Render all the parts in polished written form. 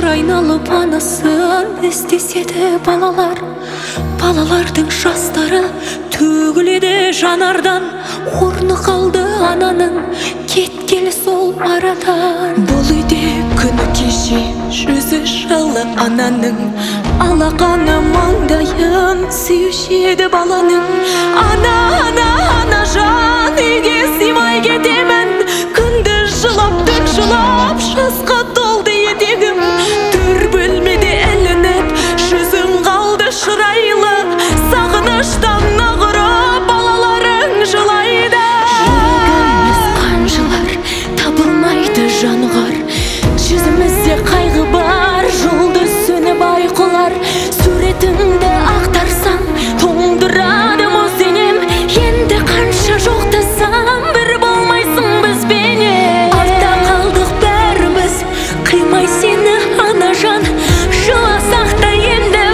шыр айналып анасын іздеседі балалар. Балалардың жастары төгіледі жанардан. Орны қалды ананың кеткелі сол арадан. Бұл үйде күні кеше жүзі жылы ананың, алақаны маңдайын сүйуші еді баланың. Ана, ана, ана жан, үйге сыймай кетемін. Күндіз жылап, түн жылап, жасқа толды етегім. Төр бөлмеде ілініп, жүзің қалды шырайлы. Сағыныштан нығырып, балаларың жылайды. Жүрегіміз қанжылар, табылмайды жануар. Жүзімізде қайғы бар, жұлдыз сөніп айқұлар. Суретіңді ақтарсам, тоңдырады мұз денем. Енді қанша жоқтасам, бір болмайсың бізбенен. Артта қалдық бәріміз, қимай сені ана жан. Жыласақ та енді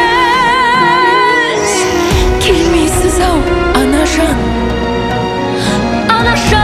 біз келмейсіз ау ана жан. Ана жан.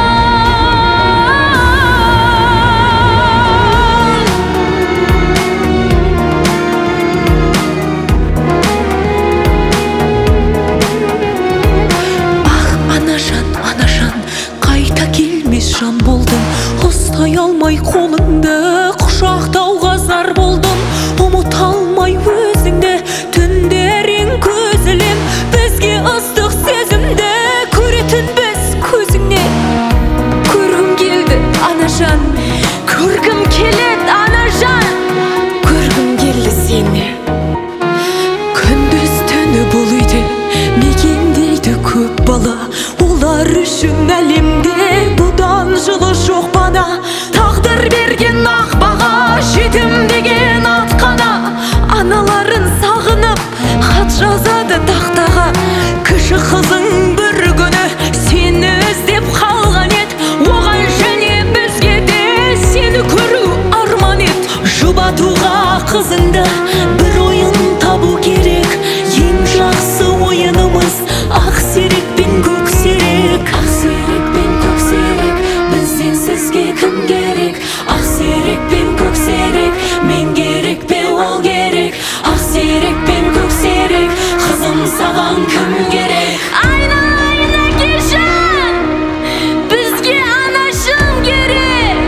Жан болдым, ұстай алмай қолыңды, құшақтауға зар болдым. Ұмыта алмай өзіңді, түндерің көзілем. Бізге ыстық сезімді көретін біз көзіңнен. Көргім келді ана жан, көргім келеді ана жан. Көргім келді сені. Күндіз түні бұл үйде мекендейді көп бала. Олар үшін әлемде бұдан жылы жоқ бана. Тағдыр берген ақ баға, жетім деген атқана. Аналарын сағынып хат жазады тақтаға. Кіші қызың бір күні сені іздеп қалған ет. Оған және бізге де сені көру арман ет. Жұбатуға қызыңды бір ойын табу керек. Ең жақсы ойынымыз ақ серек пен көк серек. Ақ серек пен көк серек, бізден сізге кім керек? Ақ серек пен көк серек, мен керек пе ол керек? Ақ серек пен көк серек, қызым саған кім керек? Айна, айна кешін, бізге анашым керек.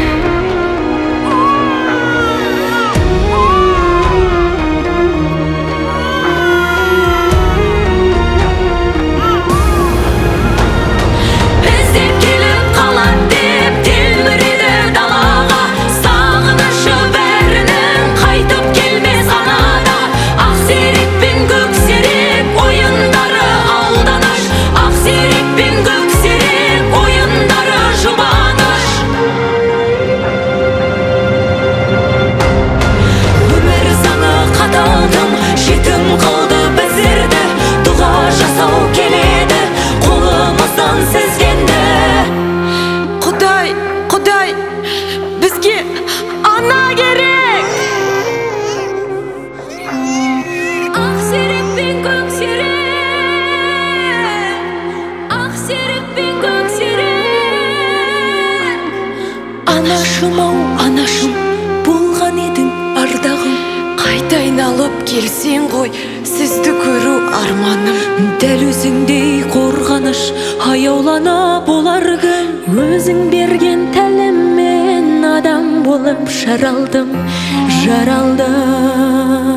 Анашым ау анашым, болған едің ардағым. Қайта айналып келсең ғой, сізді көру арманым. Дәл өзіңдей қорғаныш аяулана болар кім? Өзің берген тәліммен адам болып жаралдым, жаралдым.